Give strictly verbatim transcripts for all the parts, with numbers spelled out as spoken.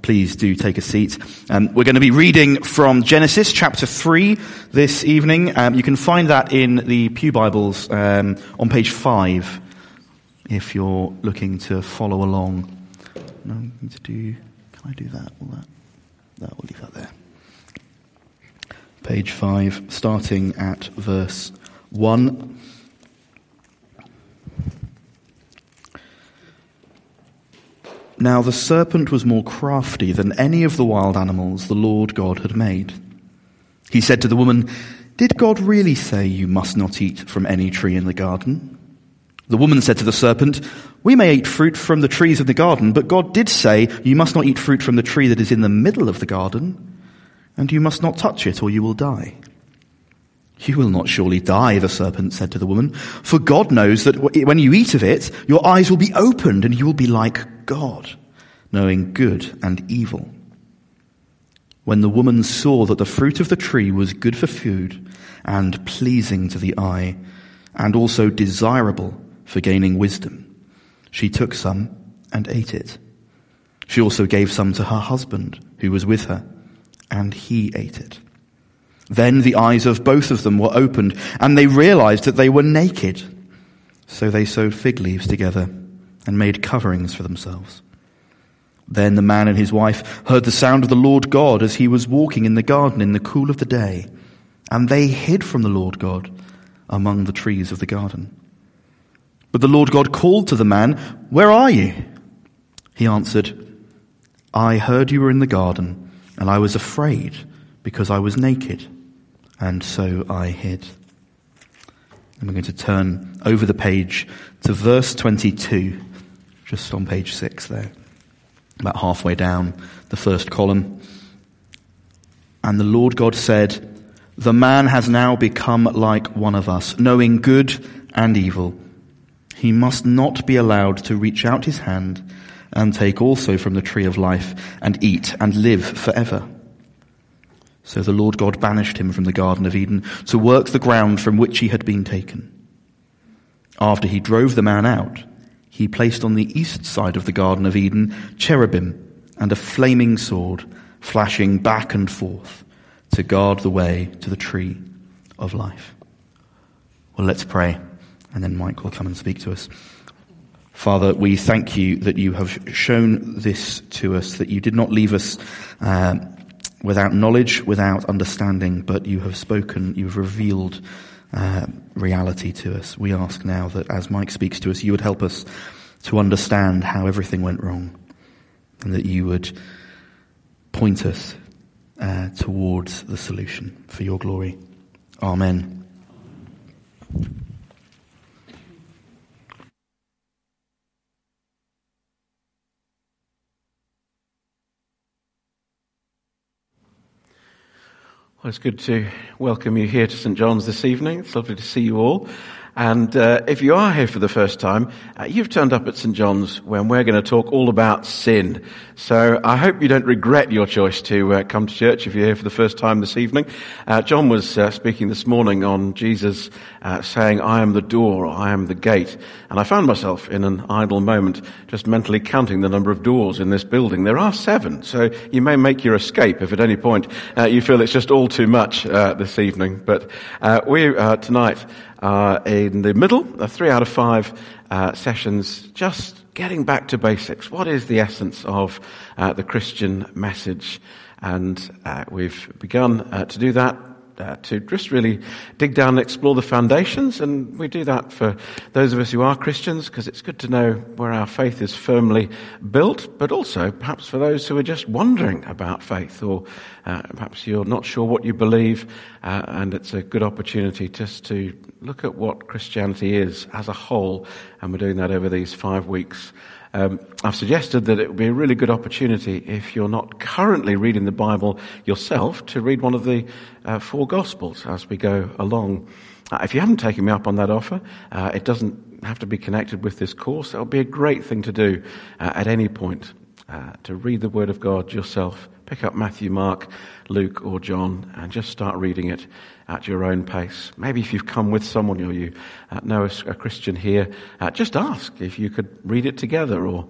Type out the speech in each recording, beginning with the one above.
please do take a seat. Um, we're going to be reading from Genesis chapter three this evening. Um, you can find that in the Pew Bibles um, on page five if you're looking to follow along. No, I need to do, can I do that? Will that? No, we'll leave that there. Page five, starting at verse one. Now the serpent was more crafty than any of the wild animals the Lord God had made. He said to the woman, "Did God really say you must not eat from any tree in the garden?" The woman said to the serpent, "We may eat fruit from the trees of the garden, but God did say you must not eat fruit from the tree that is in the middle of the garden, and you must not touch it or you will die." "You will not surely die," the serpent said to the woman, "for God knows that when you eat of it, your eyes will be opened and you will be like God, knowing good and evil." When the woman saw that the fruit of the tree was good for food and pleasing to the eye, and also desirable for gaining wisdom, she took some and ate it. She also gave some to her husband who was with her, and he ate it. Then the eyes of both of them were opened, and they realized that they were naked. So they sewed fig leaves together and made coverings for themselves. Then the man and his wife heard the sound of the Lord God as he was walking in the garden in the cool of the day, and they hid from the Lord God among the trees of the garden. But the Lord God called to the man, "Where are you?" He answered, "I heard you were in the garden, and I was afraid because I was naked, and so I hid." And we're going to turn over the page to verse twenty-two, just on page six there, about halfway down the first column. "And the Lord God said, 'The man has now become like one of us, knowing good and evil. He must not be allowed to reach out his hand and take also from the tree of life and eat and live forever.' So the Lord God banished him from the Garden of Eden to work the ground from which he had been taken. After he drove the man out, he placed on the east side of the Garden of Eden cherubim and a flaming sword flashing back and forth to guard the way to the tree of life." Well, let's pray, and then Mike will come and speak to us. Father, we thank you that you have shown this to us, that you did not leave us uh, without knowledge, without understanding, but you have spoken, you have revealed uh, reality to us. We ask now that as Mike speaks to us, you would help us to understand how everything went wrong, and that you would point us uh, towards the solution for your glory. Amen. Well, it's good to welcome you here to St John's this evening. It's lovely to see you all. And uh, if you are here for the first time, uh, you've turned up at St John's when we're going to talk all about sin. So I hope you don't regret your choice to uh, come to church if you're here for the first time this evening. Uh, John was uh, speaking this morning on Jesus uh, saying, "I am the door, or I am the gate." And I found myself in an idle moment just mentally counting the number of doors in this building. There are seven, so you may make your escape if at any point uh, you feel it's just all too much uh, this evening. But uh, we uh, tonight Uh, in the middle of three out of five uh, sessions, just getting back to basics. What is the essence of uh, the Christian message? And uh, we've begun uh, to do that, uh, to just really dig down and explore the foundations. And we do that for those of us who are Christians, because it's good to know where our faith is firmly built, but also perhaps for those who are just wondering about faith, or uh, perhaps you're not sure what you believe, uh, and it's a good opportunity just to look at what Christianity is as a whole, and we're doing that over these five weeks. Um, I've suggested that it would be a really good opportunity, if you're not currently reading the Bible yourself, to read one of the uh, four Gospels as we go along. Uh, if you haven't taken me up on that offer, uh, it doesn't have to be connected with this course. It would be a great thing to do uh, at any point, uh, to read the Word of God yourself. Pick up Matthew, Mark, Luke or John and just start reading it at your own pace. Maybe if you've come with someone or you uh, know a, a Christian here, uh, just ask if you could read it together, or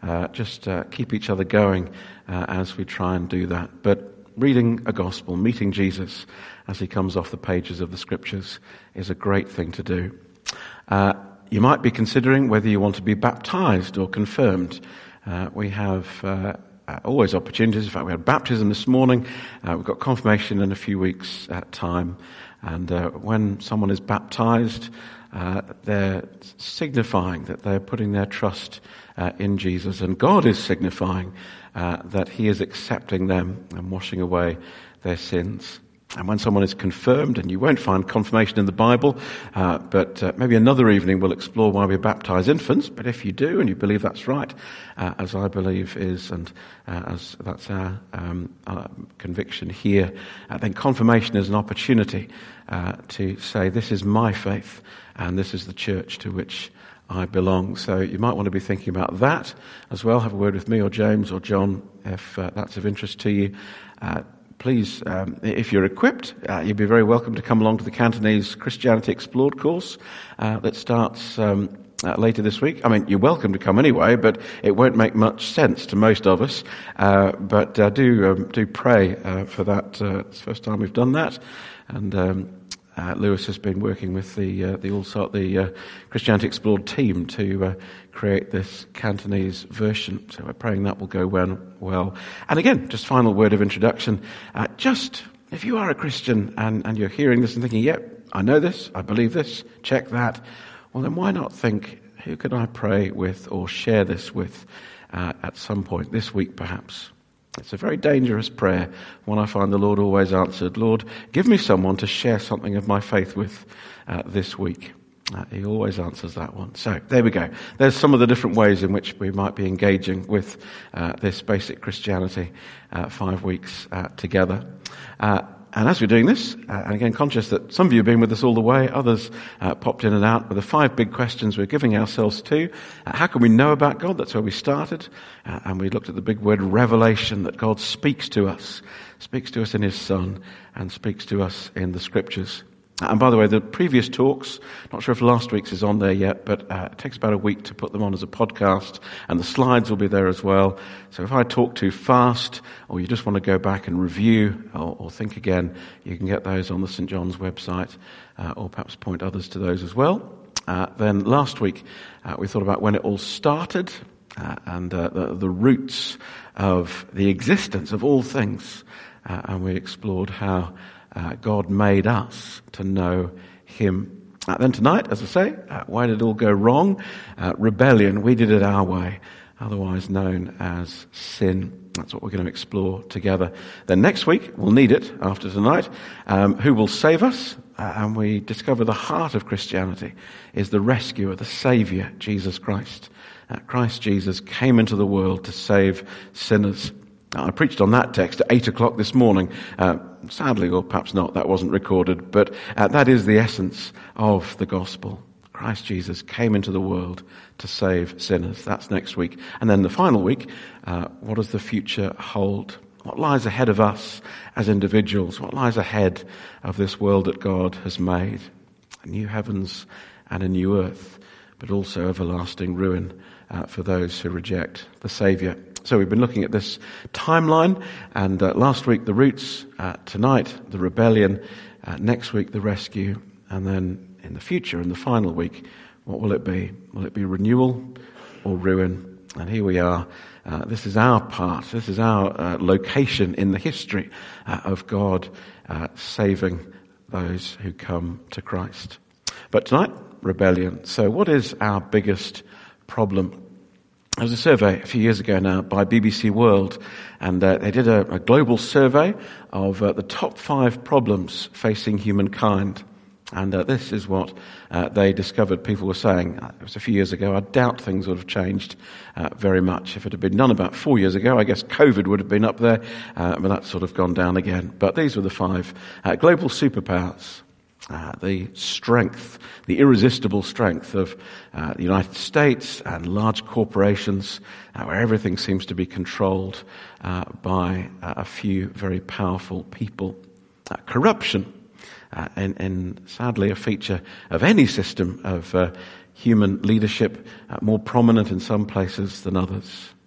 uh, just uh, keep each other going uh, as we try and do that. But reading a gospel, meeting Jesus as he comes off the pages of the scriptures is a great thing to do. Uh, you might be considering whether you want to be baptized or confirmed. Uh, we have uh, always opportunities. In fact, we had baptism this morning. Uh, we've got confirmation in a few weeks' uh, time. And uh, when someone is baptized, uh, they're signifying that they're putting their trust uh, in Jesus. And God is signifying uh, that he is accepting them and washing away their sins. And when someone is confirmed, and you won't find confirmation in the Bible, uh, but uh, maybe another evening we'll explore why we baptize infants. But if you do, and you believe that's right, uh, as I believe is, and uh, as that's our, um, our conviction here, uh, then confirmation is an opportunity uh, to say, this is my faith, and this is the church to which I belong. So you might want to be thinking about that as well. Have a word with me or James or John if uh, that's of interest to you. Uh, Please, um, if you're equipped, uh, you'd be very welcome to come along to the Cantonese Christianity Explored course uh, that starts um, uh, later this week. I mean, you're welcome to come anyway, but it won't make much sense to most of us. Uh, but uh, do um, do pray uh, for that. Uh, it's the first time we've done that, and um, uh, Lewis has been working with the uh, the also the uh, Christianity Explored team to uh, create this Cantonese version. So we're praying that will go well. well. And again, just final word of introduction. Uh, just, if you are a Christian and, and you're hearing this and thinking, yep, I know this, I believe this, check that, well then why not think, who could I pray with or share this with uh, at some point this week perhaps? It's a very dangerous prayer, one I find the Lord always answered. Lord, give me someone to share something of my faith with uh, this week. Uh, he always answers that one. So there we go. There's some of the different ways in which we might be engaging with uh, this basic Christianity uh, five weeks uh, together. Uh, and as we're doing this, uh, and again conscious that some of you have been with us all the way, others uh, popped in and out, but the five big questions we're giving ourselves to. Uh, how can we know about God? That's where we started. Uh, and we looked at the big word revelation, that God speaks to us, speaks to us in his Son, and speaks to us in the Scriptures. And by the way, the previous talks, not sure if last week's is on there yet, but uh, it takes about a week to put them on as a podcast, and the slides will be there as well. So if I talk too fast, or you just want to go back and review or, or think again, you can get those on the Saint John's website, uh, or perhaps point others to those as well. Uh, then last week, uh, we thought about when it all started, uh, and uh, the, the roots of the existence of all things, uh, and we explored how Uh, God made us to know him. Uh, then tonight, as I say, uh, why did it all go wrong? Uh, rebellion. We did it our way, otherwise known as sin. That's what we're going to explore together. Then next week, we'll need it after tonight. Um, who will save us? Uh, and we discover the heart of Christianity is the rescuer, the Saviour, Jesus Christ. Uh, Christ Jesus came into the world to save sinners. I preached on that text at eight o'clock this morning. Uh, sadly, or perhaps not, that wasn't recorded, but uh, that is the essence of the gospel. Christ Jesus came into the world to save sinners. That's next week. And then the final week, uh, what does the future hold? What lies ahead of us as individuals? What lies ahead of this world that God has made? A new heavens and a new earth, but also everlasting ruin uh, for those who reject the Saviour. So we've been looking at this timeline, and uh, last week the roots, uh, tonight the rebellion, uh, next week the rescue, and then in the future, in the final week, what will it be? Will it be renewal or ruin? And here we are. Uh, this is our part, this is our uh, location in the history uh, of God uh, saving those who come to Christ. But tonight, rebellion. So what is our biggest problem? There was a survey a few years ago now by B B C World, and uh, they did a, a global survey of uh, the top five problems facing humankind. And uh, this is what uh, they discovered people were saying. It was a few years ago. I doubt things would have changed uh, very much. If it had been done about four years ago, I guess COVID would have been up there, uh, but that's sort of gone down again. But these were the five uh, global superpowers. Uh, the strength, the irresistible strength of uh, the United States and large corporations, uh, where everything seems to be controlled uh, by uh, a few very powerful people. Uh, corruption, uh, and, and sadly a feature of any system of uh, human leadership, uh, more prominent in some places than others.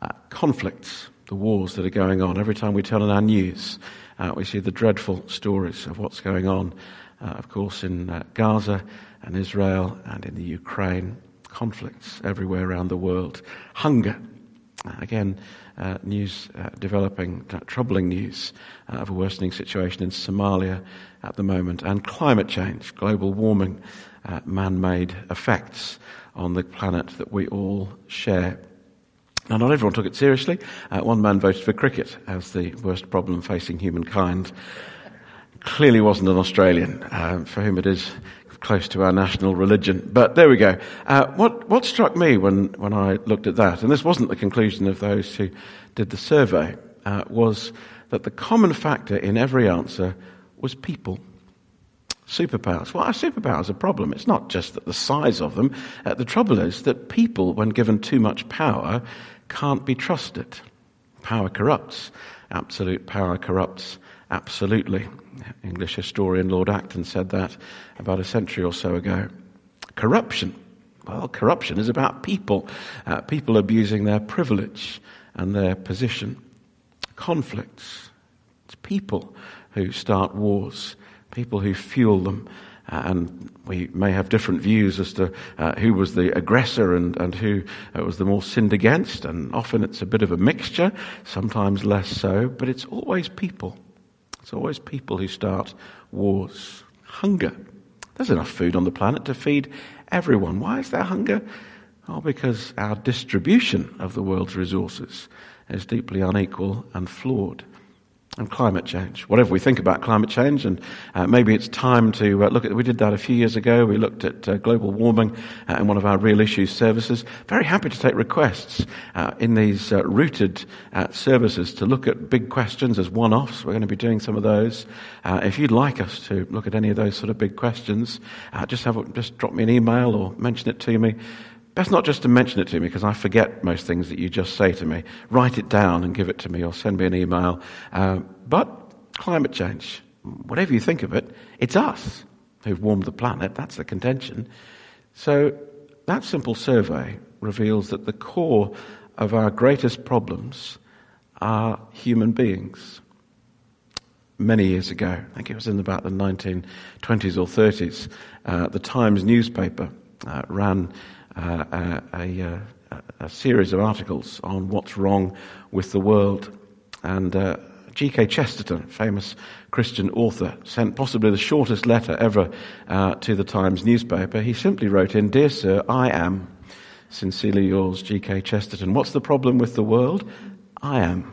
Uh, conflicts, the wars that are going on. Every time we turn on our news, uh, we see the dreadful stories of what's going on, uh, of course, in uh, Gaza and Israel and in the Ukraine. Conflicts everywhere around the world. Hunger. Uh, again, uh, news uh, developing, uh, troubling news uh, of a worsening situation in Somalia at the moment. And climate change, global warming, uh, man-made effects on the planet that we all share. Now, not everyone took it seriously. Uh, one man voted for cricket as the worst problem facing humankind. Clearly wasn't an Australian, uh, for whom it is close to our national religion. But there we go. Uh, what, what struck me when, when I looked at that, and this wasn't the conclusion of those who did the survey, uh, was that the common factor in every answer was people. Superpowers. Well, our superpowers are a problem. It's not just that the size of them. Uh, the trouble is that people, when given too much power, can't be trusted. Power corrupts. Absolute power corrupts absolutely. English historian Lord Acton said that about a century or so ago. Corruption. Well, corruption is about people. Uh, people abusing their privilege and their position. Conflicts. It's people who start wars. People who fuel them. Uh, and we may have different views as to uh, who was the aggressor and, and who uh, was the more sinned against. And often it's a bit of a mixture, sometimes less so. But it's always people. It's always people who start wars. Hunger. There's enough food on the planet to feed everyone. Why is there hunger? Oh, because our distribution of the world's resources is deeply unequal and flawed. And climate change. Whatever we think about climate change, and uh, maybe it's time to uh, look at, we did that a few years ago, we looked at uh, global warming uh, in one of our Real Issues services. Very happy to take requests uh, in these uh, rooted uh, services to look at big questions as one-offs. We're going to be doing some of those. Uh, if you'd like us to look at any of those sort of big questions, uh, just have a, just drop me an email or mention it to me. Best not just to mention it to me, because I forget most things that you just say to me. Write it down and give it to me, or send me an email. Uh, but climate change, whatever you think of it, it's us who've warmed the planet. That's the contention. So that simple survey reveals that the core of our greatest problems are human beings. Many years ago, I think it was in about the nineteen twenties or thirties, uh, the Times newspaper uh, ran Uh, a, a, a series of articles on what's wrong with the world. And uh, G K Chesterton, famous Christian author, sent possibly the shortest letter ever uh, to the Times newspaper. He simply wrote in, "Dear Sir, I am sincerely yours, G K Chesterton. What's the problem with the world? I am."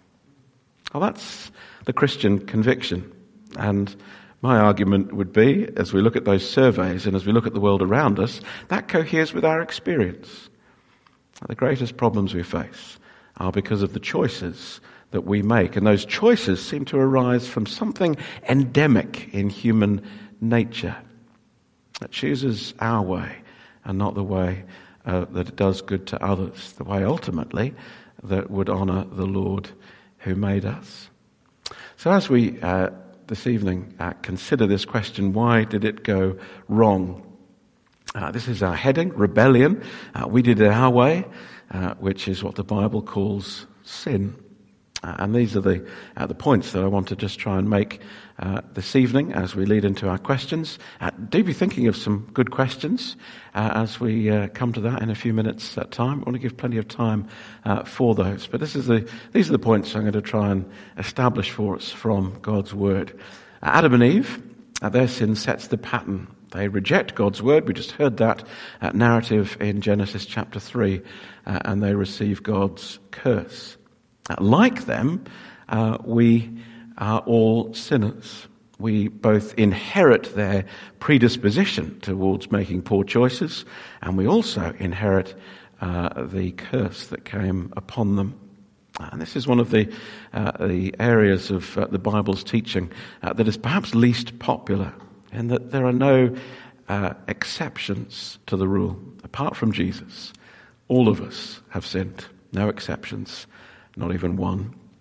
Well, that's the Christian conviction. And my argument would be, as we look at those surveys and as we look at the world around us, that coheres with our experience. The greatest problems we face are because of the choices that we make. And those choices seem to arise from something endemic in human nature that chooses our way and not the way uh, that it does good to others, the way ultimately that would honour the Lord who made us. So as we uh, this evening uh, consider this question, why did it go wrong? Uh, this is our heading, rebellion. Uh, we did it our way, uh, which is what the Bible calls sin. Uh, and these are the uh, the points that I want to just try and make uh, this evening as we lead into our questions. Uh, do be thinking of some good questions uh, as we uh, come to that in a few minutes' uh, time. I want to give plenty of time uh, for those. But this is the these are the points I'm going to try and establish for us from God's Word. Uh, Adam and Eve, uh, their sin sets the pattern. They reject God's Word. We just heard that uh, narrative in Genesis chapter three, uh, and they receive God's curse. Like them, uh, we are all sinners. We both inherit their predisposition towards making poor choices, and we also inherit uh, the curse that came upon them. And this is one of the uh, the areas of uh, the Bible's teaching uh, that is perhaps least popular, in that there are no uh, exceptions to the rule. Apart from Jesus, all of us have sinned. No exceptions. Not even one.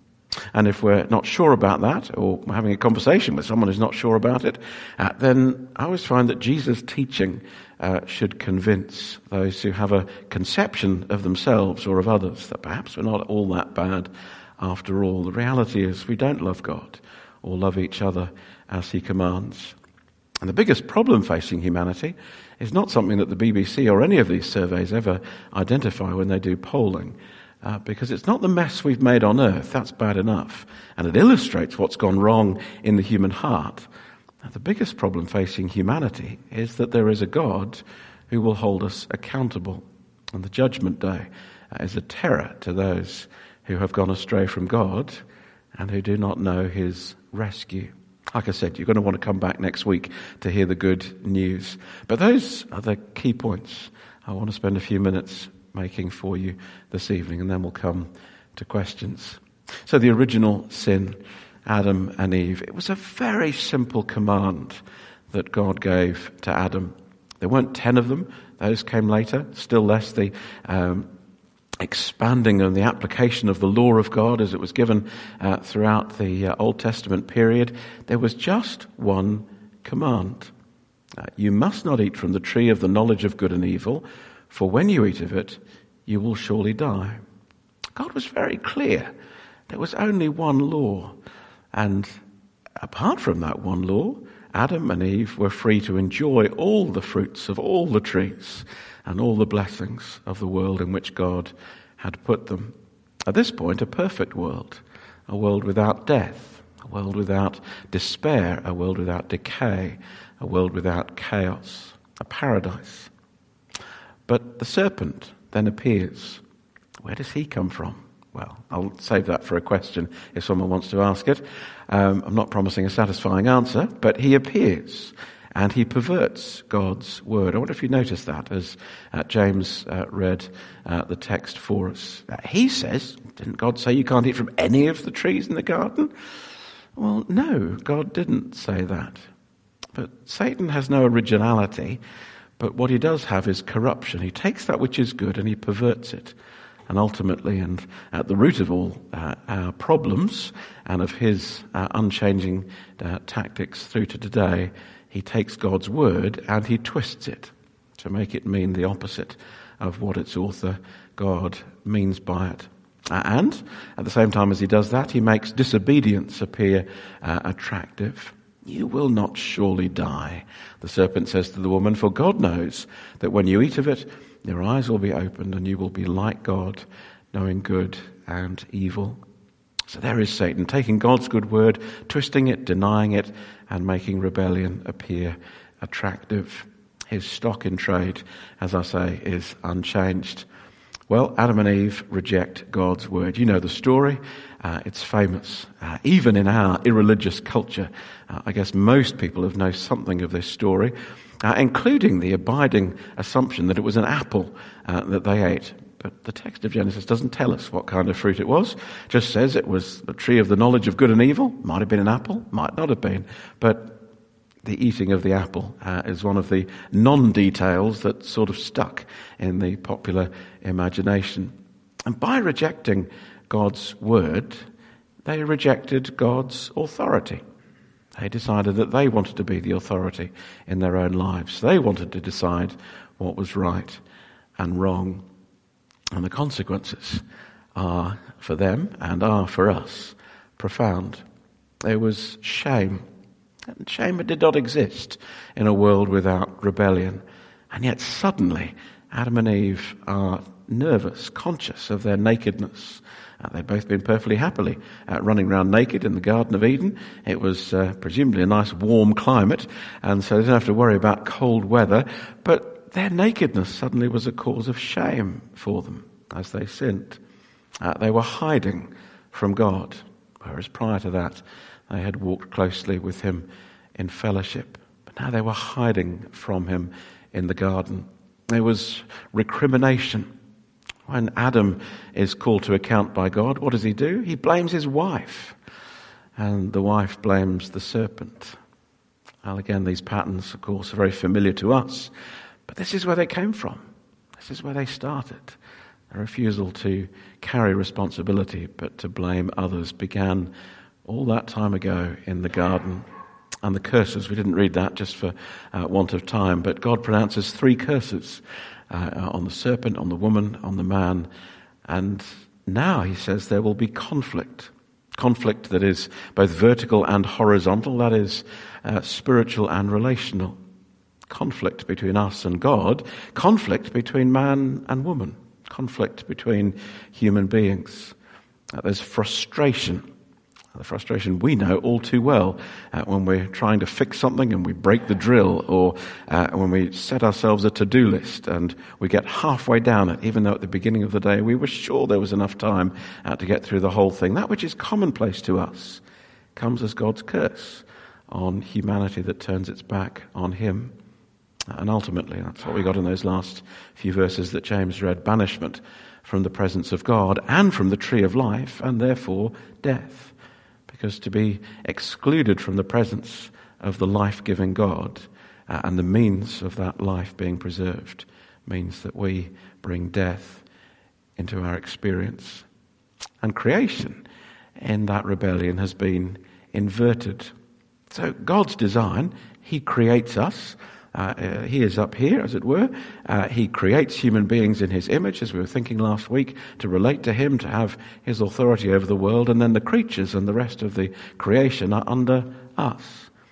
And if we're not sure about that, or we're having a conversation with someone who's not sure about it, uh, then I always find that Jesus' teaching uh, should convince those who have a conception of themselves or of others that perhaps we're not all that bad after all. The reality is we don't love God or love each other as he commands. And the biggest problem facing humanity is not something that the B B C or any of these surveys ever identify when they do polling, uh, because it's not the mess we've made on earth. That's bad enough. And it illustrates what's gone wrong in the human heart. Now, the biggest problem facing humanity is that there is a God who will hold us accountable. And the judgment day uh, is a terror to those who have gone astray from God and who do not know his rescue. Like I said, you're going to want to come back next week to hear the good news. But those are the key points I want to spend a few minutes making for you this evening, and then we'll come to questions. So the original sin, Adam and Eve, it was a very simple command that God gave to Adam. There weren't ten of them. Those came later. Still less the um, expanding and the application of the law of God as it was given uh, throughout the uh, Old Testament period. There was just one command. Uh, you must not eat from the tree of the knowledge of good and evil, for when you eat of it, you will surely die. God was very clear. There was only one law. And apart from that one law, Adam and Eve were free to enjoy all the fruits of all the trees and all the blessings of the world in which God had put them. At this point, a perfect world, a world without death, a world without despair, a world without decay, a world without chaos, a paradise. But the serpent then appears. Where does he come from? Well, I'll save that for a question if someone wants to ask it. Um, I'm not promising a satisfying answer, but he appears and he perverts God's word. I wonder if you noticed that as uh, James uh, read uh, the text for us. Uh, he says, didn't God say you can't eat from any of the trees in the garden? Well, no, God didn't say that. But Satan has no originality, but what he does have is corruption. He takes that which is good and he perverts it. And ultimately, and at the root of all uh, our problems and of his uh, unchanging uh, tactics through to today, he takes God's word and he twists it to make it mean the opposite of what its author, God, means by it. Uh, and at the same time as he does that, he makes disobedience appear uh, attractive. You will not surely die, the serpent says to the woman, for God knows that when you eat of it, your eyes will be opened and you will be like God, knowing good and evil. So there is Satan, taking God's good word, twisting it, denying it, and making rebellion appear attractive. His stock in trade, as I say, is unchanged. Well, Adam and Eve reject God's word. You know the story. Uh, it's famous. Uh, even in our irreligious culture, uh, I guess most people have known something of this story. Uh, including the abiding assumption that it was an apple uh, that they ate. But the text of Genesis doesn't tell us what kind of fruit it was. It just says it was the tree of the knowledge of good and evil. Might have been an apple, might not have been. But the eating of the apple uh, is one of the non-details that sort of stuck in the popular imagination. And by rejecting God's word, they rejected God's authority. They decided that they wanted to be the authority in their own lives. They wanted to decide what was right and wrong. And the consequences are for them and are for us profound. There was shame. And shame did not exist in a world without rebellion. And yet suddenly Adam and Eve are nervous, conscious of their nakedness. Uh, they'd both been perfectly happily uh, running around naked in the Garden of Eden. It was uh, presumably a nice warm climate, and so they didn't have to worry about cold weather. But their nakedness suddenly was a cause of shame for them as they sinned. Uh, they were hiding from God, whereas prior to that they had walked closely with him in fellowship. But now they were hiding from him in the garden. There was recrimination. When Adam is called to account by God, what does he do? He blames his wife. And the wife blames the serpent. Well, again, these patterns, of course, are very familiar to us. But this is where they came from. This is where they started. A refusal to carry responsibility but to blame others began all that time ago in the garden. And the curses, we didn't read that just for uh, want of time, but God pronounces three curses uh, on the serpent, on the woman, on the man. And now he says there will be conflict. Conflict that is both vertical and horizontal, that is uh, spiritual and relational. Conflict between us and God, conflict between man and woman, conflict between human beings. Uh, there's frustration. The frustration we know all too well uh, when we're trying to fix something and we break the drill, or uh, when we set ourselves a to-do list and we get halfway down it, even though at the beginning of the day we were sure there was enough time uh, to get through the whole thing. That which is commonplace to us comes as God's curse on humanity that turns its back on him. And ultimately, that's what we got in those last few verses that James read: banishment from the presence of God and from the tree of life, and therefore death. Because to be excluded from the presence of the life-giving God uh, and the means of that life being preserved means that we bring death into our experience. And creation in that rebellion has been inverted. So God's design, he creates us. Uh, uh, he is up here, as it were. Uh, he creates human beings in his image, as we were thinking last week, to relate to him, to have his authority over the world, and then the creatures and the rest of the creation are under us.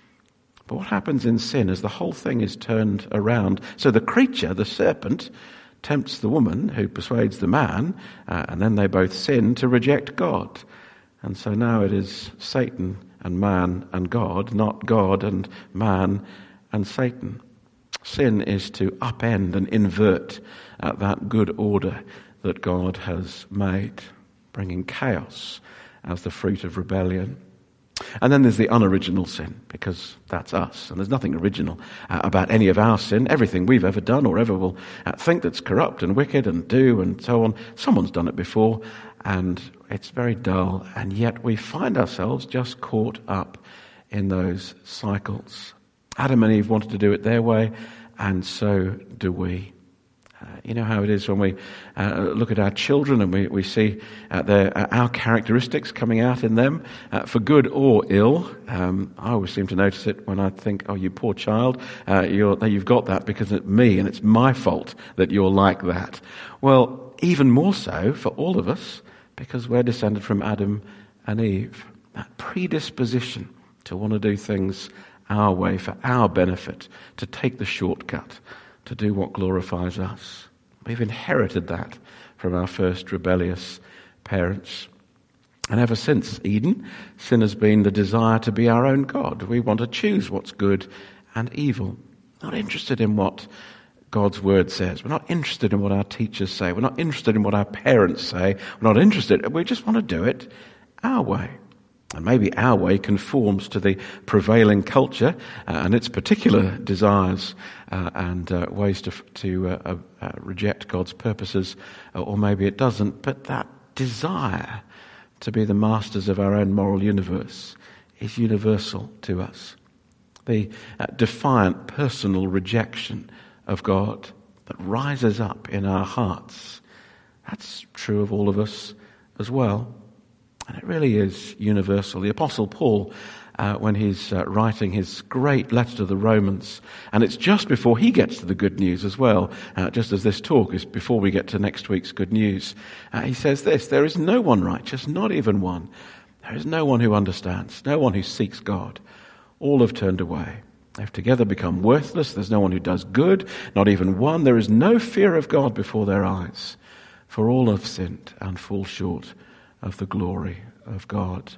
But what happens in sin is the whole thing is turned around. So the creature, the serpent, tempts the woman, who persuades the man, uh, and then they both sin to reject God. And so now it is Satan and man and God, not God and man and Satan. Sin is to upend and invert uh, that good order that God has made, bringing chaos as the fruit of rebellion. And then there's the unoriginal sin, because that's us. And there's nothing original uh, about any of our sin. Everything we've ever done or ever will uh, think that's corrupt and wicked and do and so on, someone's done it before, and it's very dull. And yet we find ourselves just caught up in those cycles. Adam and Eve wanted to do it their way, and so do we. Uh, you know how it is when we uh, look at our children and we, we see uh, their, uh, our characteristics coming out in them, uh, for good or ill. Um, I always seem to notice it when I think, oh, you poor child, uh, you're, you've got that because it's me and it's my fault that you're like that. Well, even more so for all of us, because we're descended from Adam and Eve. That predisposition to want to do things our way, for our benefit, to take the shortcut, to do what glorifies us. We've inherited that from our first rebellious parents. And ever since Eden, sin has been the desire to be our own God. We want to choose what's good and evil. Not interested in what God's word says. We're not interested in what our teachers say. We're not interested in what our parents say. We're not interested. We just want to do it our way. And maybe our way conforms to the prevailing culture uh, and its particular desires uh, and uh, ways to, to uh, uh, reject God's purposes, uh, or maybe it doesn't. But that desire to be the masters of our own moral universe is universal to us. The uh, defiant personal rejection of God that rises up in our hearts, that's true of all of us as well. And it really is universal. The Apostle Paul, uh, when he's uh, writing his great letter to the Romans, and it's just before he gets to the good news as well, uh, just as this talk is before we get to next week's good news, uh, he says this: there is no one righteous, not even one. There is no one who understands, no one who seeks God. All have turned away. They've together become worthless. There's no one who does good, not even one. There is no fear of God before their eyes. For all have sinned and fall short of the glory of God.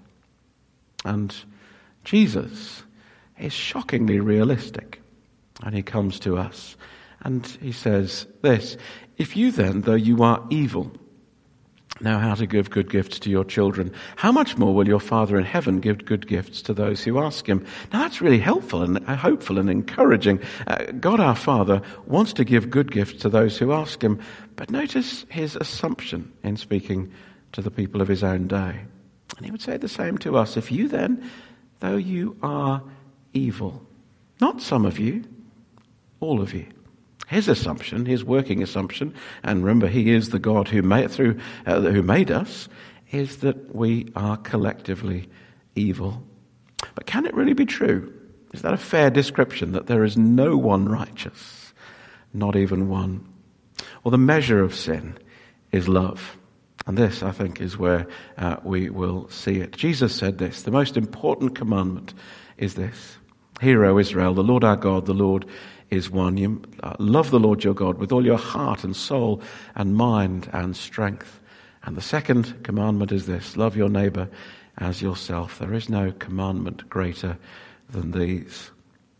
And Jesus is shockingly realistic. And he comes to us and he says this: if you then, though you are evil, know how to give good gifts to your children, how much more will your Father in heaven give good gifts to those who ask him? Now that's really helpful and hopeful and encouraging. Uh, God our Father wants to give good gifts to those who ask him. But notice his assumption in speaking to the people of his own day. And he would say the same to us. If you then, though you are evil, not some of you, all of you, His assumption, his working assumption, and remember, he is the God who made through uh, who made us, is that we are collectively evil. But can it really be true? Is that a fair description, that there is no one righteous, not even one? Well, the measure of sin is love. And this, I think, is where uh, we will see it. Jesus said this: the most important commandment is this: Hear, O Israel, the Lord our God, the Lord is one. You uh, love the Lord your God with all your heart and soul and mind and strength. And the second commandment is this: love your neighbor as yourself. There is no commandment greater than these.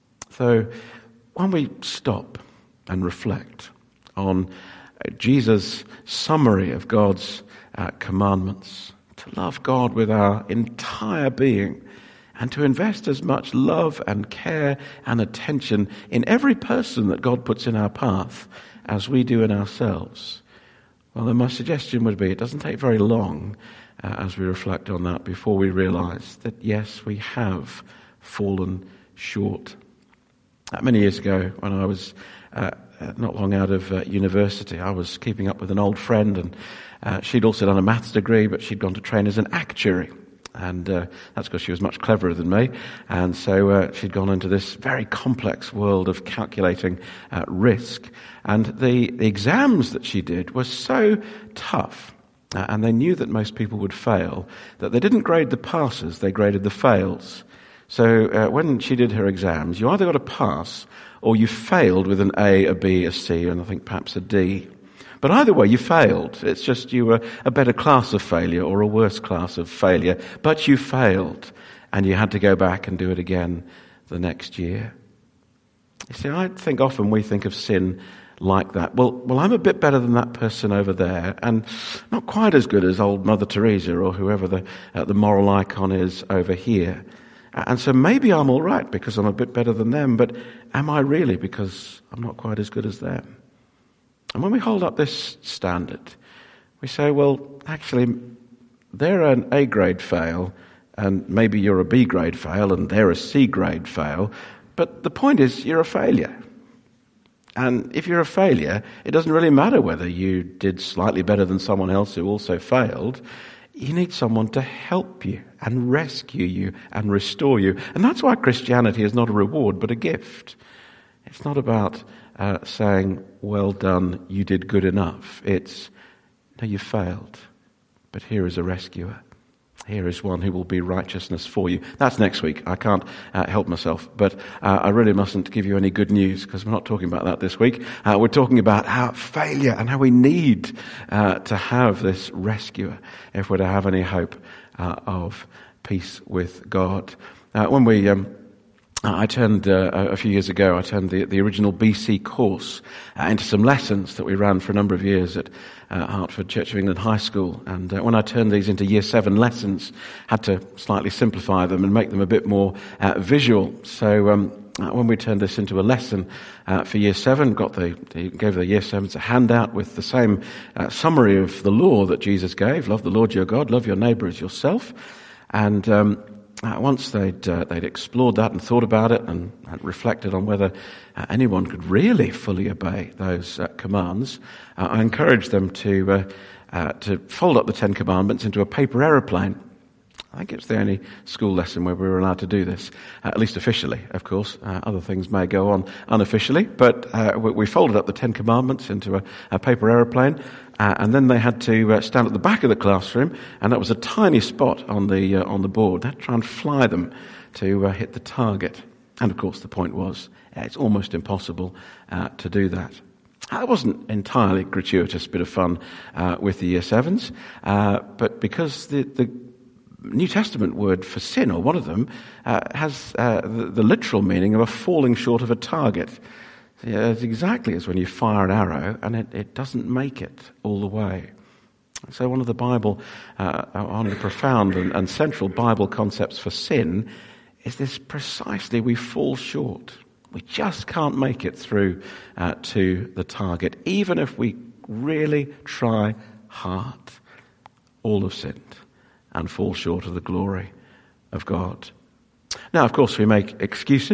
So when we stop and reflect on Jesus' summary of God's uh, commandments, to love God with our entire being, and to invest as much love and care and attention in every person that God puts in our path as we do in ourselves, well, then my suggestion would be it doesn't take very long uh, as we reflect on that before we realize that, yes, we have fallen short. Uh, many years ago, when I was uh, not long out of uh, university, I was keeping up with an old friend, and uh, she'd also done a maths degree, but she'd gone to train as an actuary. And uh, that's because she was much cleverer than me. And so uh, she'd gone into this very complex world of calculating uh, risk. And the, the exams that she did were so tough, uh, and they knew that most people would fail, that they didn't grade the passes, they graded the fails. So uh, when she did her exams, you either got a pass or you failed with an A, a B, a C, and I think perhaps a D. But either way, you failed. It's just you were a better class of failure or a worse class of failure. But you failed, and you had to go back and do it again the next year. You see, I think often we think of sin like that. Well, well, I'm a bit better than that person over there, and not quite as good as old Mother Teresa or whoever the uh, the moral icon is over here. And so maybe I'm all right because I'm a bit better than them, but am I really, because I'm not quite as good as them? And when we hold up this standard, we say, well, actually, they're an A grade fail, and maybe you're a B grade fail, and they're a C grade fail, but the point is you're a failure. And if you're a failure, it doesn't really matter whether you did slightly better than someone else who also failed. You need someone to help you and rescue you and restore you. And that's why Christianity is not a reward, but a gift. It's not about uh, saying, well done, you did good enough. It's, no, you failed, but here is a rescuer. Here is one who will be righteousness for you. That's next week. I can't uh, help myself, but uh, I really mustn't give you any good news because we're not talking about that this week. Uh, we're talking about how failure and how we need uh, to have this rescuer if we're to have any hope uh, of peace with God. Uh, when we, um, I turned uh, a few years ago, I turned the, the original B C course uh, into some lessons that we ran for a number of years at Uh, Hartford Church of England High School, and uh, when I turned these into year seven lessons, had to slightly simplify them and make them a bit more uh, visual. So um, uh, when we turned this into a lesson uh, for year seven, got the, the gave the year sevens a handout with the same uh, summary of the law that Jesus gave: love the Lord your God, love your neighbour as yourself. And um, Uh, once they'd uh, they'd explored that and thought about it and, and reflected on whether uh, anyone could really fully obey those uh, commands, uh, I encouraged them to uh, uh, to fold up the Ten Commandments into a paper aeroplane. I think it's the only school lesson where we were allowed to do this, uh, at least officially, of course. Uh, other things may go on unofficially, but uh, we, we folded up the Ten Commandments into a, a paper aeroplane, uh, and then they had to uh, stand at the back of the classroom, and that was a tiny spot on the uh, on the board. They had to try and fly them to uh, hit the target. And of course, the point was uh, it's almost impossible uh, to do that. It wasn't entirely gratuitous bit of fun uh, with the year sevens, uh, but because the the New Testament word for sin, or one of them, uh, has uh, the, the literal meaning of a falling short of a target. Yeah, it's exactly as when you fire an arrow and it, it doesn't make it all the way. So one of the Bible, uh, one of the profound and, and central Bible concepts for sin is this precisely: we fall short. We just can't make it through uh, to the target, even if we really try hard. All have sinned and fall short of the glory of God. Now, of course, we make excuses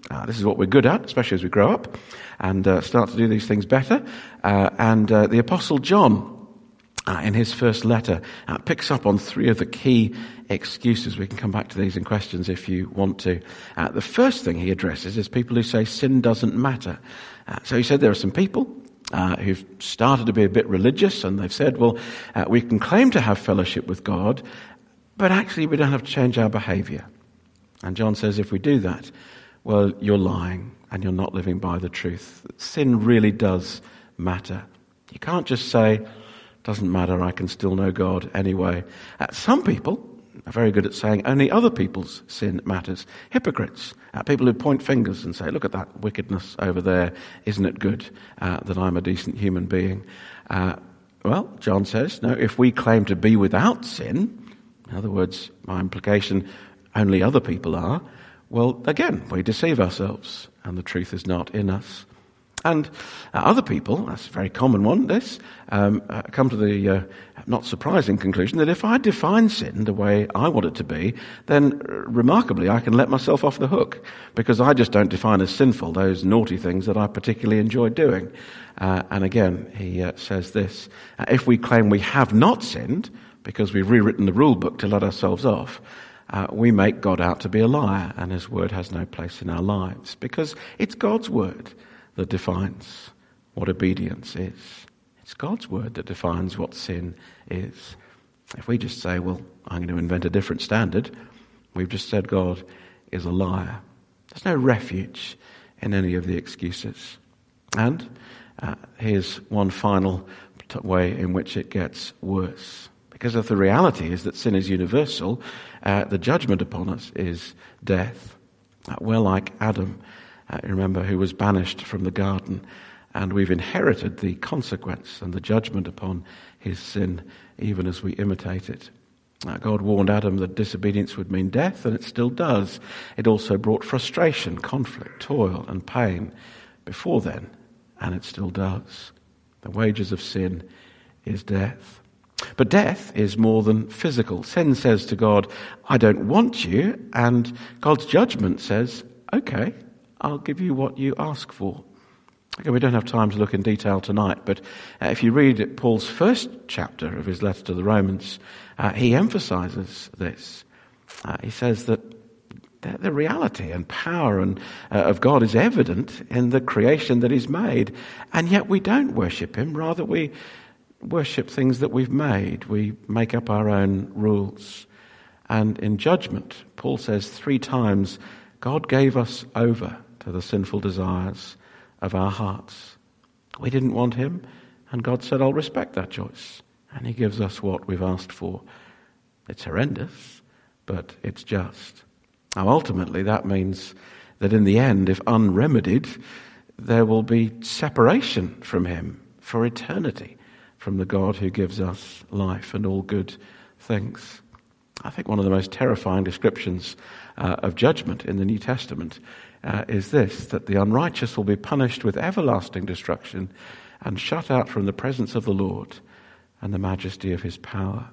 Uh, this is what we're good at, especially as we grow up and uh, start to do these things better. Uh, and uh, the Apostle John, Uh, in his first letter, uh, picks up on three of the key excuses. We can come back to these in questions if you want to. Uh, the first thing he addresses is people who say sin doesn't matter. Uh, so he said there are some people uh, who've started to be a bit religious, and they've said, well, uh, we can claim to have fellowship with God, but actually we don't have to change our behavior. And John says if we do that, well, you're lying and you're not living by the truth. Sin really does matter. You can't just say, doesn't matter, I can still know God anyway. Uh, some people are very good at saying only other people's sin matters. Hypocrites, uh, people who point fingers and say, look at that wickedness over there, isn't it good uh, that I'm a decent human being? Uh, well, John says, no, if we claim to be without sin, in other words, my implication, only other people are, well, again, we deceive ourselves and the truth is not in us. And uh, other people, that's a very common one, this, um, uh, come to the uh, not surprising conclusion that if I define sin the way I want it to be, then uh, remarkably I can let myself off the hook, because I just don't define as sinful those naughty things that I particularly enjoy doing. Uh, and again, he uh, says this, uh, if we claim we have not sinned, because we've rewritten the rule book to let ourselves off, uh, we make God out to be a liar, and his word has no place in our lives, because it's God's word that defines what obedience is. It's God's word that defines what sin is. If we just say, well, I'm going to invent a different standard, we've just said God is a liar. There's no refuge in any of the excuses. And uh, here's one final t- way in which it gets worse. Because if the reality is that sin is universal, uh, the judgment upon us is death. Uh, we're like Adam, Uh, remember, who was banished from the garden, and we've inherited the consequence and the judgment upon his sin, even as we imitate it. Uh, God warned Adam that disobedience would mean death, and it still does. It also brought frustration, conflict, toil, and pain before then, and it still does. The wages of sin is death. But death is more than physical. Sin says to God, I don't want you, and God's judgment says, okay, I'll give you what you ask for. Okay, we don't have time to look in detail tonight, but uh, if you read Paul's first chapter of his letter to the Romans, uh, he emphasizes this. Uh, he says that the, the reality and power and, uh, of God is evident in the creation that he's made, and yet we don't worship him. Rather, we worship things that we've made. We make up our own rules. And in judgment, Paul says three times, God gave us over to the sinful desires of our hearts. We didn't want him, and God said, I'll respect that choice. And he gives us what we've asked for. It's horrendous, but it's just. Now, ultimately, that means that in the end, if unremedied, there will be separation from him for eternity, from the God who gives us life and all good things. I think one of the most terrifying descriptions uh, of judgment in the New Testament uh, is this, that the unrighteous will be punished with everlasting destruction and shut out from the presence of the Lord and the majesty of his power.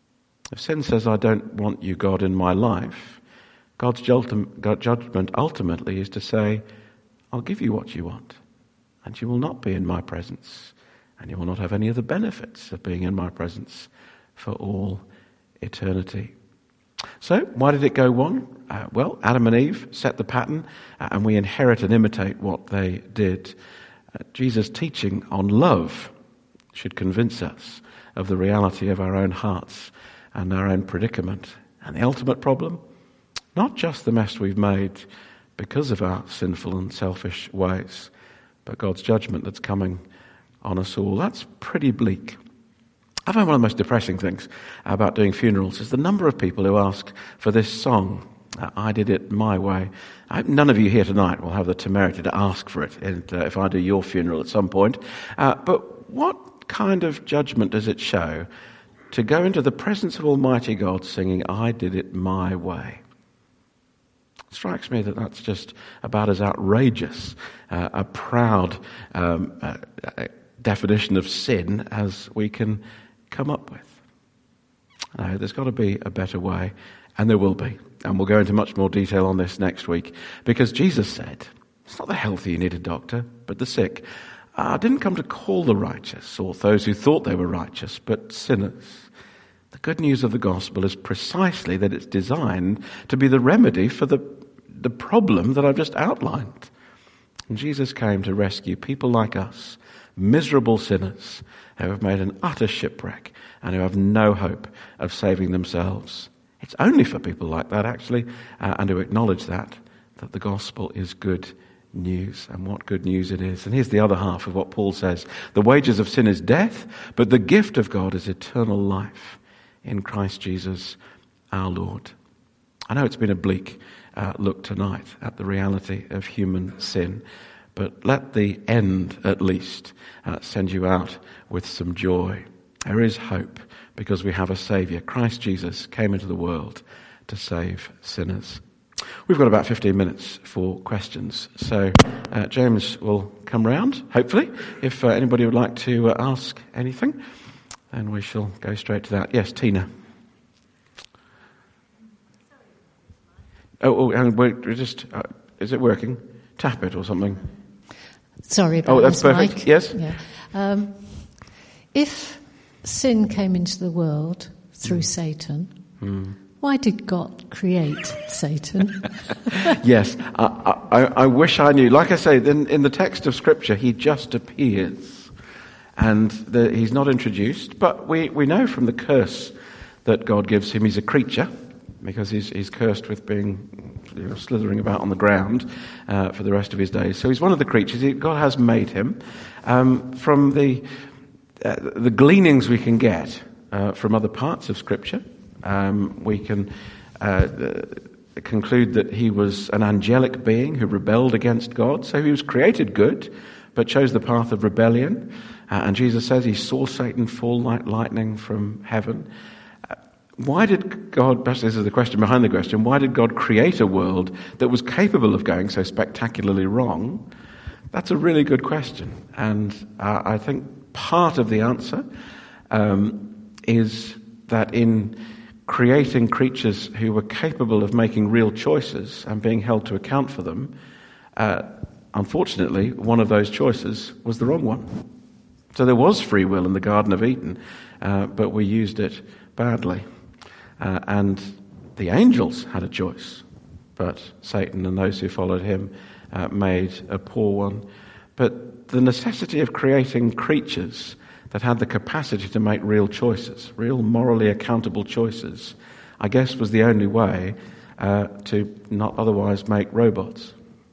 If sin says, I don't want you, God, in my life, God's judgment ultimately is to say, I'll give you what you want, and you will not be in my presence, and you will not have any of the benefits of being in my presence for all eternity. So, why did it go wrong? Uh, well, Adam and Eve set the pattern, uh, and we inherit and imitate what they did. Uh, Jesus' teaching on love should convince us of the reality of our own hearts and our own predicament. And the ultimate problem? Not just the mess we've made because of our sinful and selfish ways, but God's judgment that's coming on us all. That's pretty bleak. I find one of the most depressing things about doing funerals is the number of people who ask for this song, uh, I Did It My Way. I, none of you here tonight will have the temerity to ask for it and, uh, if I do your funeral at some point. Uh, but what kind of judgment does it show to go into the presence of Almighty God singing, I did it my way? It strikes me that that's just about as outrageous, uh, a proud um, uh, uh, definition of sin as we can come up with. No, there's got to be a better way. And there will be. And we'll go into much more detail on this next week. Because Jesus said, it's not the healthy who need a doctor, but the sick. I didn't come to call the righteous or those who thought they were righteous, but sinners. The good news of the gospel is precisely that it's designed to be the remedy for the, the problem that I've just outlined. And Jesus came to rescue people like us, miserable sinners who have made an utter shipwreck and who have no hope of saving themselves. It's only for people like that, actually, uh, and to acknowledge that, that the gospel is good news, and what good news it is. And here's the other half of what Paul says. The wages of sin is death, but the gift of God is eternal life in Christ Jesus our Lord. I know it's been a bleak uh, look tonight at the reality of human sin, but let the end at least uh, send you out with some joy. There is hope because we have a Saviour. Christ Jesus came into the world to save sinners. We've got about fifteen minutes for questions, so uh, James will come round, hopefully, if uh, anybody would like to uh, ask anything, and we shall go straight to that. Yes, Tina. Oh, oh and we're just, uh, is it working? Tap it or something. Sorry about Oh, that's this, perfect. Mike. Yes? Yeah. Um, if sin came into the world through mm. Satan, mm. why did God create Satan? Yes, I, I, I wish I knew. Like I say, in, in the text of Scripture, he just appears. And the, he's not introduced. But we, we know from the curse that God gives him, he's a creature, because he's, he's cursed with being, you know, slithering about on the ground uh, for the rest of his days. So he's one of the creatures. He, God has made him. Um, from the, uh, the gleanings we can get uh, from other parts of Scripture, Um, we can uh, uh, conclude that he was an angelic being who rebelled against God. So he was created good, but chose the path of rebellion. Uh, and Jesus says he saw Satan fall like lightning from heaven. Uh, why did God, perhaps this is the question behind the question, why did God create a world that was capable of going so spectacularly wrong? That's a really good question. And uh, I think part of the answer um, is that in creating creatures who were capable of making real choices and being held to account for them, uh, unfortunately, one of those choices was the wrong one. So there was free will in the Garden of Eden, uh, but we used it badly. Uh, and the angels had a choice, but Satan and those who followed him uh, made a poor one. But the necessity of creating creatures that had the capacity to make real choices, real morally accountable choices, I guess was the only way uh, to not otherwise make robots.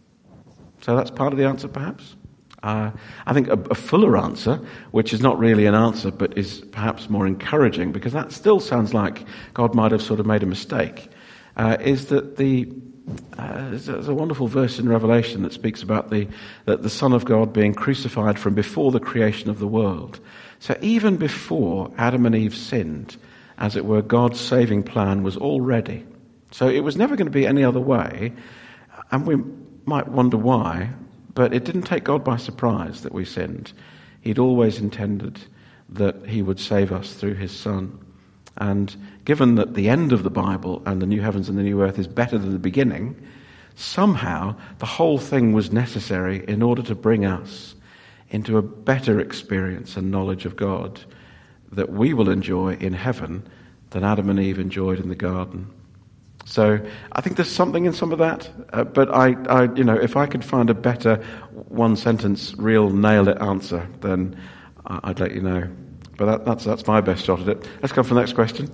So that's part of the answer, perhaps. Uh, I think a, a fuller answer, which is not really an answer, but is perhaps more encouraging, because that still sounds like God might have sort of made a mistake, uh, is that the Uh, there's a wonderful verse in Revelation that speaks about the that the Son of God being crucified from before the creation of the world. So even before Adam and Eve sinned, as it were, God's saving plan was all ready. So it was never going to be any other way, and we might wonder why, but it didn't take God by surprise that we sinned. He'd always intended that he would save us through his Son. And given that the end of the Bible and the new heavens and the new earth is better than the beginning, somehow the whole thing was necessary in order to bring us into a better experience and knowledge of God that we will enjoy in heaven than Adam and Eve enjoyed in the garden. So I think there's something in some of that, uh, but I, I, you know, if I could find a better one-sentence, real nail-it answer, then I'd let you know. But that, that's that's my best shot at it. Let's go for the next question.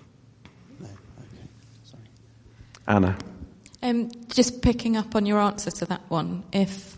No, okay, sorry. Anna. Um, just picking up on your answer to that one, if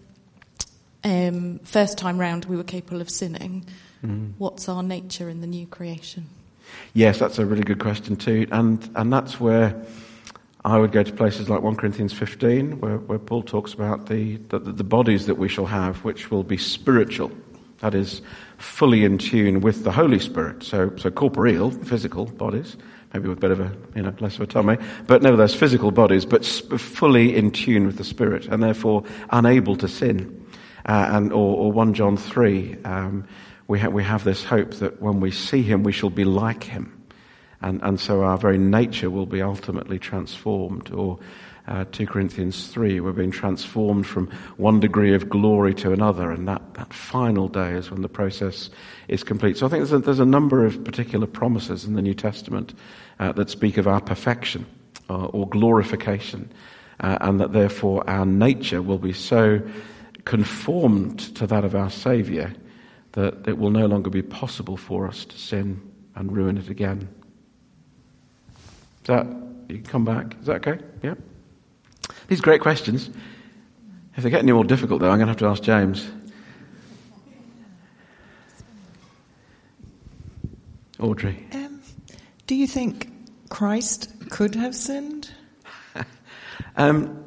um, first time round we were capable of sinning, mm. what's our nature in the new creation? Yes, that's a really good question too. And and that's where I would go to places like First Corinthians fifteen, where, where Paul talks about the, the, the bodies that we shall have, which will be spiritual. That is, fully in tune with the Holy Spirit. So, so corporeal, physical bodies, maybe with a bit of a, you know, less of a tummy, but nevertheless physical bodies, but sp- fully in tune with the Spirit, and therefore unable to sin. Uh, and or, or First John three, um, we have we have this hope that when we see him, we shall be like him. And, and so our very nature will be ultimately transformed. Or uh, two Corinthians three, we're being transformed from one degree of glory to another, and that, that final day is when the process is complete. So I think there's a, there's a number of particular promises in the New Testament uh, that speak of our perfection or, or glorification, uh, and that therefore our nature will be so conformed to that of our Saviour that it will no longer be possible for us to sin and ruin it again. Is that, you can come back, is that okay? Yeah. These are great questions. If they get any more difficult though, I'm going to have to ask James. Audrey. Um, do you think Christ could have sinned? um,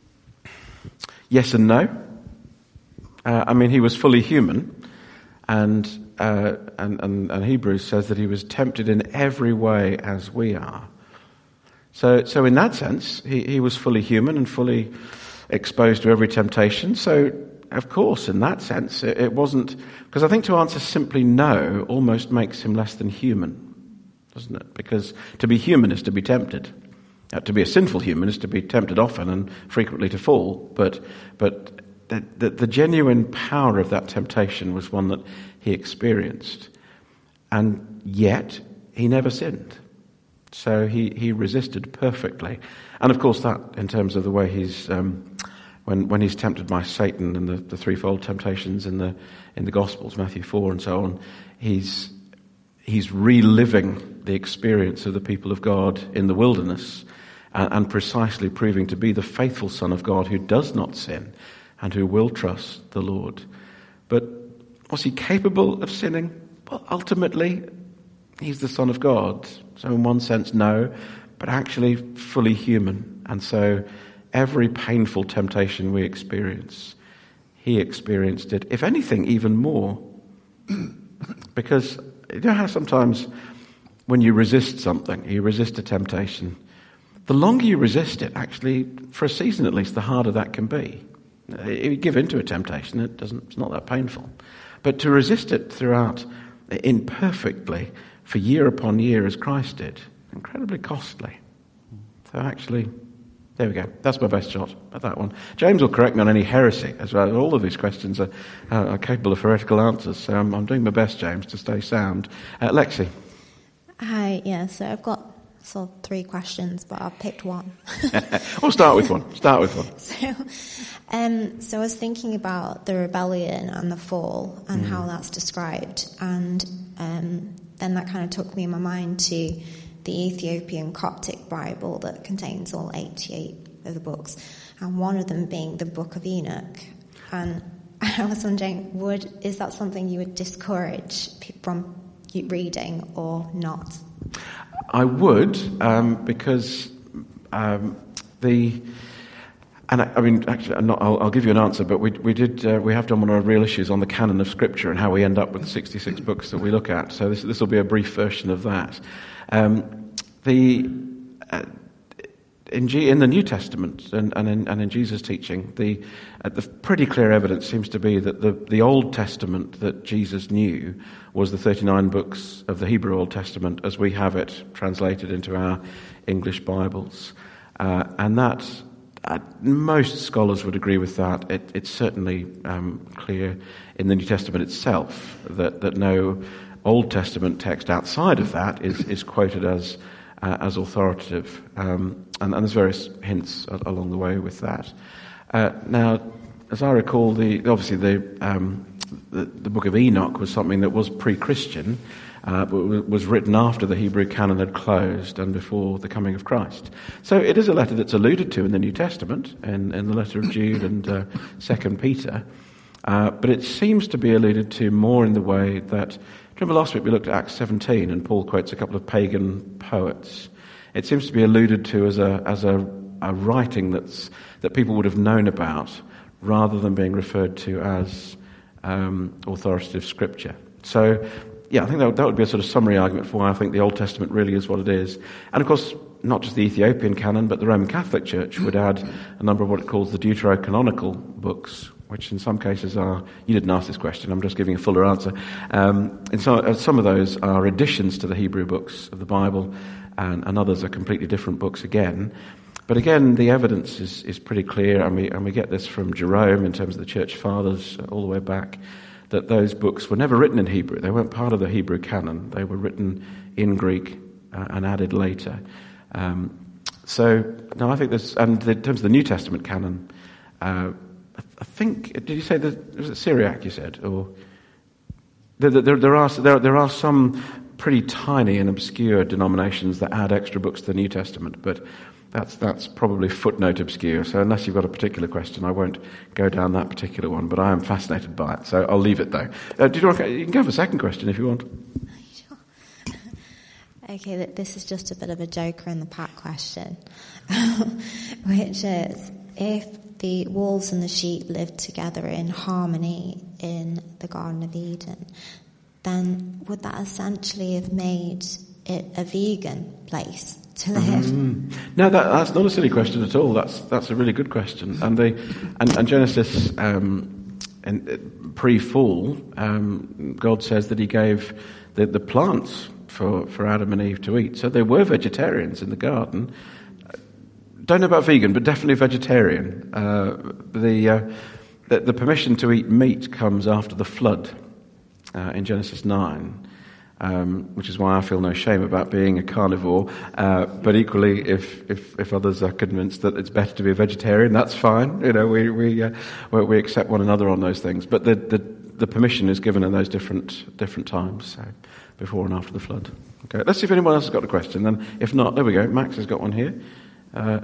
yes and no. Uh, I mean, he was fully human, and, uh, and, and, and Hebrews says that he was tempted in every way as we are. So, so in that sense, he, he was fully human and fully exposed to every temptation. So, of course, in that sense, it, it wasn't, because I think to answer simply no almost makes him less than human, doesn't it? Because to be human is to be tempted. Uh, to be a sinful human is to be tempted often and frequently to fall, but, but The, the, the genuine power of that temptation was one that he experienced. And yet, he never sinned. So he, he resisted perfectly. And of course that, in terms of the way he's, um, when, when he's tempted by Satan and the, the threefold temptations in the, in the Gospels, Matthew four and so on, he's, he's reliving the experience of the people of God in the wilderness and, and precisely proving to be the faithful Son of God who does not sin and who will trust the Lord. But was he capable of sinning? Well, ultimately, he's the Son of God. So in one sense, no, but actually fully human. And so every painful temptation we experience, he experienced it, if anything, even more. Because you know how sometimes when you resist something, you resist a temptation, the longer you resist it, actually, for a season at least, the harder that can be. If you give in to a temptation, it doesn't, it's not that painful. But to resist it throughout imperfectly for year upon year as Christ did, incredibly costly. So actually, there we go. That's my best shot at that one. James will correct me on any heresy as well. All of these questions are, uh, are capable of heretical answers. So I'm, I'm doing my best, James, to stay sound. Uh, Lexi. Hi, yeah, so I've got sort of three questions, but I've picked one. We'll start with one. Start with one. So, um, so I was thinking about the rebellion and the fall and mm. how that's described, and um, then that kind of took me in my mind to the Ethiopian Coptic Bible that contains all eighty-eight of the books, and one of them being the Book of Enoch. And I was wondering, would is that something you would discourage from reading or not? I would, um, because um, the, and I, I mean, actually, I'm not, I'll, I'll give you an answer, but we we did uh, we have done one of our real issues on the canon of Scripture and how we end up with the sixty-six books that we look at. So this this will be a brief version of that. Um, the uh, in G, in the New Testament and and in, and in Jesus' teaching, the uh, the pretty clear evidence seems to be that the the Old Testament that Jesus knew was the thirty-nine books of the Hebrew Old Testament as we have it translated into our English Bibles. Uh, and that, uh, most scholars would agree with that. It, it's certainly um, clear in the New Testament itself that, that no Old Testament text outside of that is, is quoted as uh, as authoritative. Um, and, and there's various hints along the way with that. Uh, now, as I recall, the obviously the... Um, The, the Book of Enoch was something that was pre-Christian, uh, but was written after the Hebrew canon had closed and before the coming of Christ. So it is a letter that's alluded to in the New Testament, in, in the letter of Jude and uh, Second Peter, uh, but it seems to be alluded to more in the way that, remember last week we looked at Acts seventeen and Paul quotes a couple of pagan poets. It seems to be alluded to as a as a, a writing that's that people would have known about, rather than being referred to as Um, authoritative scripture. So, yeah, I think that would, that would be a sort of summary argument for why I think the Old Testament really is what it is. And of course, not just the Ethiopian canon, but the Roman Catholic Church would add a number of what it calls the deuterocanonical books, which in some cases are, you didn't ask this question, I'm just giving a fuller answer. Um, and so, uh, some of those are additions to the Hebrew books of the Bible, and, and others are completely different books again. But again, the evidence is, is pretty clear, and we, and we get this from Jerome in terms of the church fathers all the way back, that those books were never written in Hebrew. They weren't part of the Hebrew canon. They were written in Greek uh, and added later. Um, so, no, I think there's, and in terms of the New Testament canon, uh, I, I think, did you say that, was it Syriac you said? Or there, there, there, are, there, there are some pretty tiny and obscure denominations that add extra books to the New Testament, but That's that's probably footnote obscure. So unless you've got a particular question, I won't go down that particular one. But I am fascinated by it, so I'll leave it though. Uh, do you, want, you can go for a second question if you want. Sure. Okay, this is just a bit of a joker in the pack question, which is, if the wolves and the sheep lived together in harmony in the Garden of Eden, then would that essentially have made it a vegan place to live? Mm. No, that, that's not a silly question at all. That's that's a really good question. And the and, and Genesis, um, and uh, pre-fall, um, God says that He gave the, the plants for, for Adam and Eve to eat. So they were vegetarians in the garden. Don't know about vegan, but definitely vegetarian. Uh, the, uh, the the permission to eat meat comes after the flood uh, in Genesis nine. Um, which is why I feel no shame about being a carnivore. Uh, but equally, if, if if others are convinced that it's better to be a vegetarian, that's fine. You know, we we uh, we accept one another on those things. But the, the the permission is given in those different different times, so before and after the flood. Okay, let's see if anyone else has got a question. Then, if not, there we go. Max has got one here. Uh,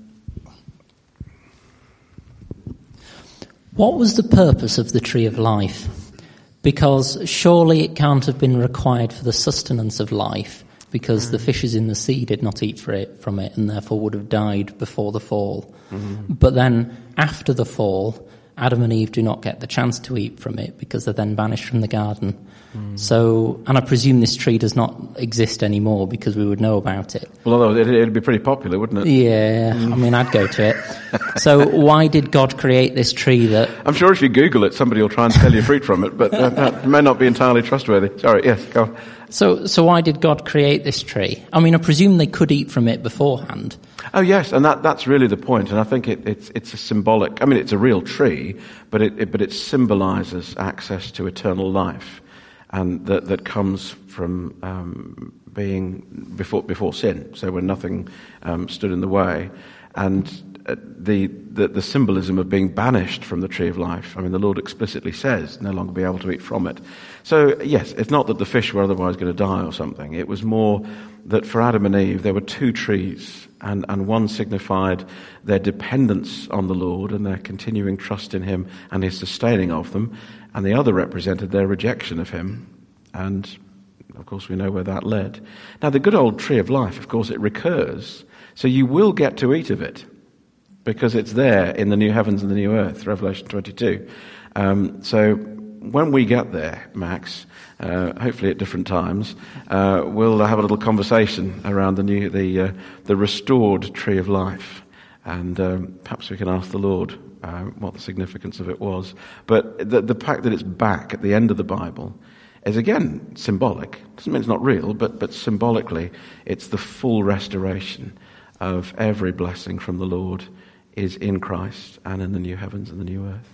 what was the purpose of the tree of life? Because surely it can't have been required for the sustenance of life, because mm. the fishes in the sea did not eat for it, from it, and therefore would have died before the fall. Mm-hmm. But then, after the fall, Adam and Eve do not get the chance to eat from it, because they're then banished from the garden. Mm. So, and I presume this tree does not exist anymore, because we would know about it. Well, although it, it'd be pretty popular, wouldn't it? Yeah, mm. I mean, I'd go to it. So why did God create this tree that... I'm sure if you Google it, somebody will try and sell you fruit from it, but that, that may not be entirely trustworthy. Sorry, yes, go on. So, so why did God create this tree? I mean, I presume they could eat from it beforehand. Oh, yes, and that, that's really the point, and I think it, it's, it's a symbolic... I mean, it's a real tree, but it, it, but it symbolizes access to eternal life, and that, that comes from um, being before, before sin, so when nothing um, stood in the way. And The, the the symbolism of being banished from the tree of life. I mean, the Lord explicitly says, no longer be able to eat from it. So, yes, it's not that the fish were otherwise going to die or something. It was more that for Adam and Eve, there were two trees, and, and one signified their dependence on the Lord and their continuing trust in Him and His sustaining of them, and the other represented their rejection of Him. And, of course, we know where that led. Now, the good old tree of life, of course, it recurs, so you will get to eat of it, because it's there in the new heavens and the new earth, Revelation twenty-two. Um, so when we get there, Max, uh, hopefully at different times, uh, we'll have a little conversation around the new, the uh, the restored tree of life, and um, perhaps we can ask the Lord uh, what the significance of it was. But the, the fact that it's back at the end of the Bible is again symbolic. Doesn't mean it's not real, but but symbolically, it's the full restoration of every blessing from the Lord is in Christ and in the new heavens and the new earth.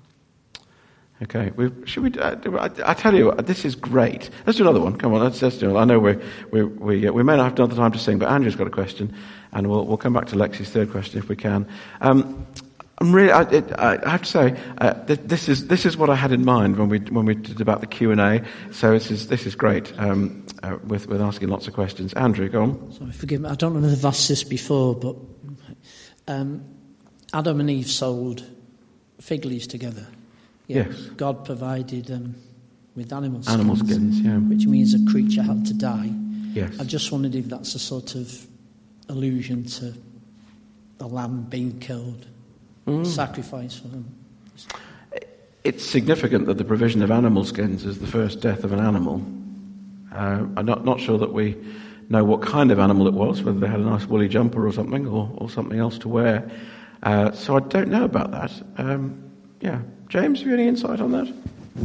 Okay, we, should we? Uh, I, I tell you, this is great. Let's do another one. Come on, let's, let's do it. I know we we we uh, we may not have another time to sing, but Andrew's got a question, and we'll we'll come back to Lexi's third question if we can. Um, I'm really. I, it, I have to say, uh, th- this is this is what I had in mind when we when we did about the Q and A. So this is this is great. Um, uh, with with asking lots of questions. Andrew, go on. Sorry, forgive me. I don't know if I've asked this before, but. Um, Adam and Eve sold fig leaves together. Yeah, yes. God provided them with animal skins. Animal skins, yeah. Which means a creature had to die. Yes. I just wondered if that's a sort of allusion to the lamb being killed, mm. sacrifice for them. It's significant that the provision of animal skins is the first death of an animal. Uh, I'm not, not sure that we know what kind of animal it was, whether they had a nice woolly jumper or something, or, or something else to wear. Uh, so I don't know about that. Um, yeah. James, have you any insight on that?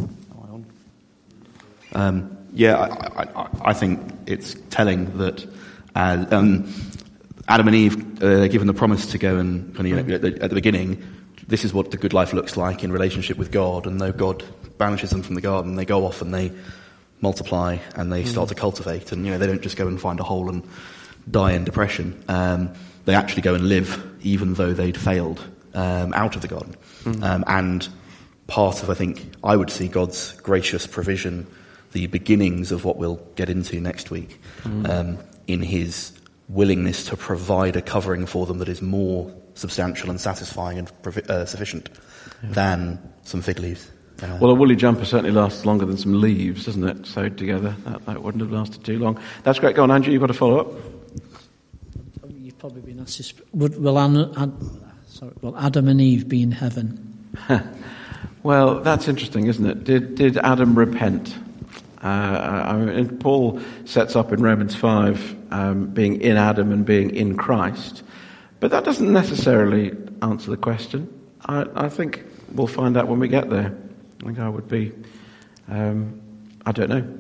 Um, yeah, I, I, I think it's telling that uh, um, Adam and Eve uh, given the promise to go and, kind of, you know, at, the, at the beginning, this is what the good life looks like in relationship with God, and though God banishes them from the garden, they go off and they multiply and they start mm. to cultivate, and you know they don't just go and find a hole and die in depression. Um, they actually go and live, even though they'd failed um, out of the garden. Mm. Um, and part of, I think, I would see God's gracious provision, the beginnings of what we'll get into next week, mm. um, in his willingness to provide a covering for them that is more substantial and satisfying and provi- uh, sufficient yeah. than some fig leaves. Uh, well, a woolly jumper certainly lasts longer than some leaves, doesn't it? Sewed together, that, that wouldn't have lasted too long. That's great. Go on, Andrew, you've got a follow-up. You've probably been asked this. Would, will, An, Ad, sorry, will Adam and Eve be in heaven? Well, that's interesting, isn't it? Did, did Adam repent? Uh, I mean, Paul sets up in Romans five um, being in Adam and being in Christ, but that doesn't necessarily answer the question. I, I think we'll find out when we get there. I think I would be, um, I don't know.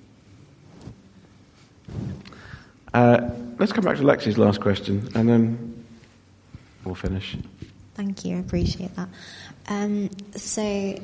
Uh, let's come back to Lexi's last question, and then we'll finish. Thank you, I appreciate that. Um, so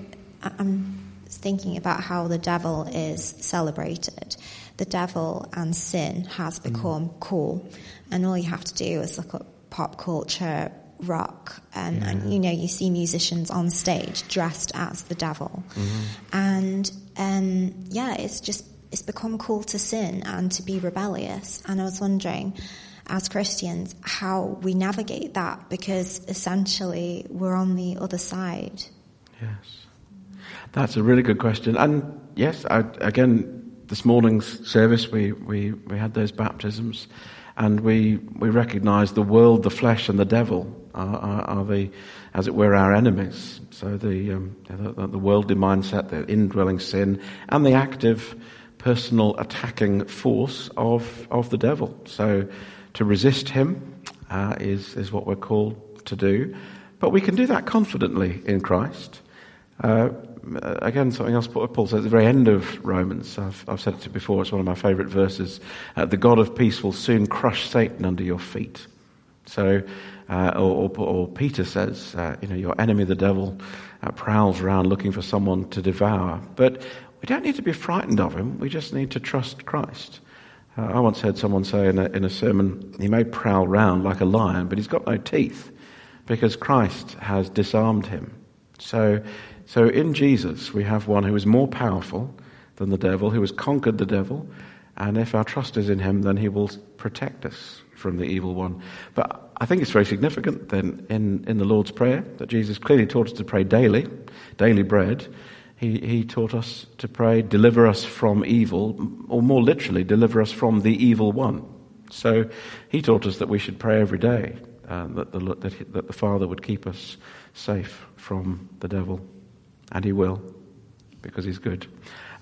I'm thinking about how the devil is celebrated. The devil and sin has become mm. cool, and all you have to do is look at pop culture, rock, and, yeah. and you know you see musicians on stage dressed as the devil, mm-hmm. and um, yeah, it's just it's become cool to sin and to be rebellious. And I was wondering, as Christians, how we navigate that, because essentially we're on the other side. Yes, that's a really good question. And yes, I, again, this morning's service we, we, we had those baptisms, and we we recognise the world, the flesh, and the devil are, are, are the, as it were, our enemies. So the, um, the the worldly mindset, the indwelling sin, and the active, personal, attacking force of of the devil. So to resist him uh, is is what we're called to do, but we can do that confidently in Christ. Uh, again, something else Paul says at the very end of Romans, I've, I've said it to you before, it's one of my favourite verses, uh, the God of peace will soon crush Satan under your feet. So, uh, or, or, or Peter says, uh, you know, your enemy the devil uh, prowls around looking for someone to devour. But we don't need to be frightened of him, we just need to trust Christ. Uh, I once heard someone say in a, in a sermon, he may prowl round like a lion, but he's got no teeth, because Christ has disarmed him. So, so in Jesus we have one who is more powerful than the devil, who has conquered the devil, and if our trust is in him, then he will protect us from the evil one. But I think it's very significant then in, in the Lord's Prayer that Jesus clearly taught us to pray daily, daily bread. He, he taught us to pray, deliver us from evil, or more literally, deliver us from the evil one. So he taught us that we should pray every day, uh, that, the, that, he, that the Father would keep us safe from the devil. And he will, because he's good.